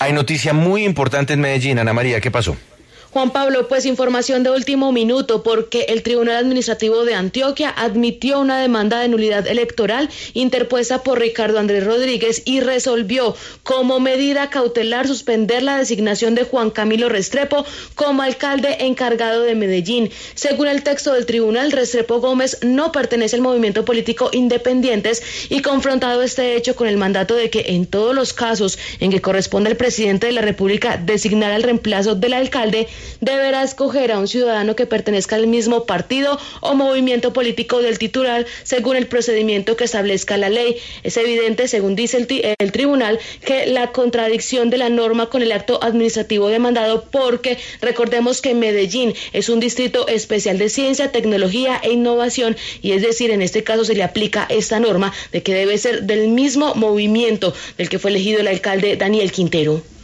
Hay noticia muy importante en Medellín. Ana María, ¿qué pasó? Juan Pablo, pues información de último minuto, porque el Tribunal Administrativo de Antioquia admitió una demanda de nulidad electoral interpuesta por Ricardo Andrés Rodríguez y resolvió como medida cautelar suspender la designación de Juan Camilo Restrepo como alcalde encargado de Medellín. Según el texto del tribunal, Restrepo Gómez no pertenece al movimiento político Independientes y confrontado este hecho con el mandato de que en todos los casos en que corresponde al presidente de la República designar al reemplazo del alcalde, deberá escoger a un ciudadano que pertenezca al mismo partido o movimiento político del titular según el procedimiento que establezca la ley. Es evidente, según dice el tribunal, que la contradicción de la norma con el acto administrativo demandado, porque recordemos que Medellín es un distrito especial de ciencia, tecnología e innovación, y es decir, en este caso se le aplica esta norma de que debe ser del mismo movimiento del que fue elegido el alcalde Daniel Quintero.